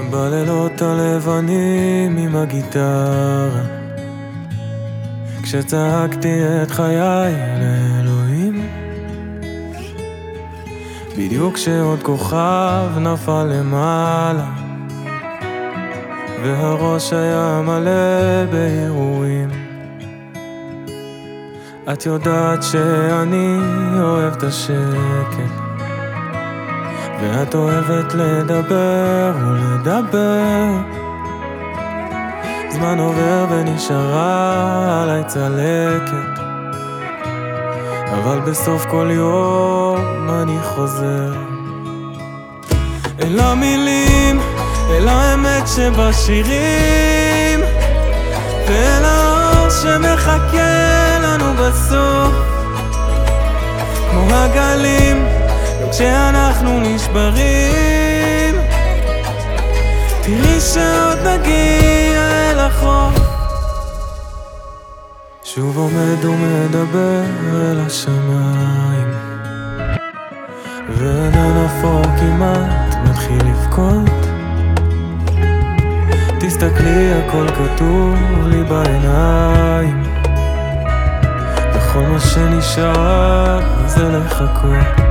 בלילות הלבנים עם הגיטרה, כשצעקתי את חיי לאלוהים, בדיוק כשעוד כוכב נפל למעלה והראש היה מלא בהרהורים. את יודעת שאני אוהב את השקט, ואת אוהבת לדבר ולדבר. זמן עובר ונשארה עליי צלקת, אבל בסוף כל יום אני חוזר אל המילים, אל האמת שבשירים, ואל האור שמחכה לנו בסוף. כמו הגלים כשאנחנו נשברים, תראי שעוד נגיע אל החוף. שוב עומד ומדבר אל השמיים, וענן אפור כמעט מתחיל לבכות. תסתכלי, הכל כתוב לי בעיניים, וכל מה שנשאר זה לחכות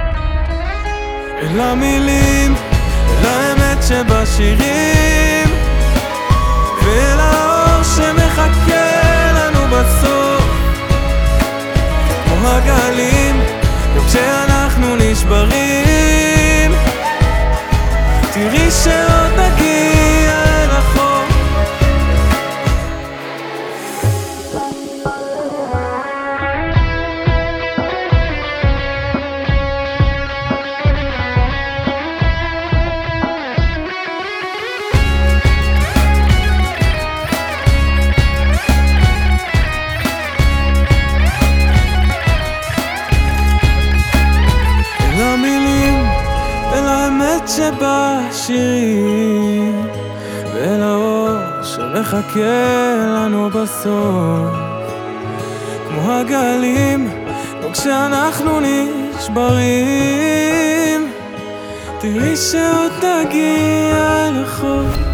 אל המילים, אל האמת שבשירים, ואל האור שמחכה לנו בסוף. כמו הגלים גם כשאנחנו נשברים, תראי שעוד נגיע אל החוף. שבשירים, ואל האור שמחכה לנו בסוף. כמו הגלים גם כשאנחנו נשברים, תראי שעוד תגיע לחוף.